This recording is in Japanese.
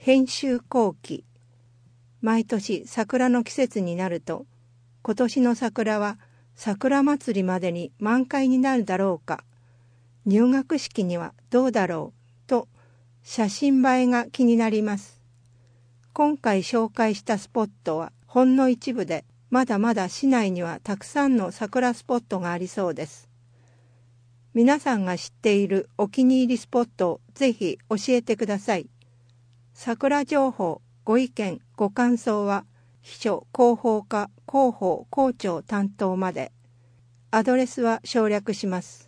編集後期。毎年桜の季節になると、今年の桜は桜祭りまでに満開になるだろうか、入学式にはどうだろうと写真映えが気になります。今回紹介したスポットはほんの一部で、まだまだ市内にはたくさんの桜スポットがありそうです。皆さんが知っているお気に入りスポットをぜひ教えてください。桜情報、ご意見、ご感想は秘書広報課広報校長担当まで。アドレスは省略します。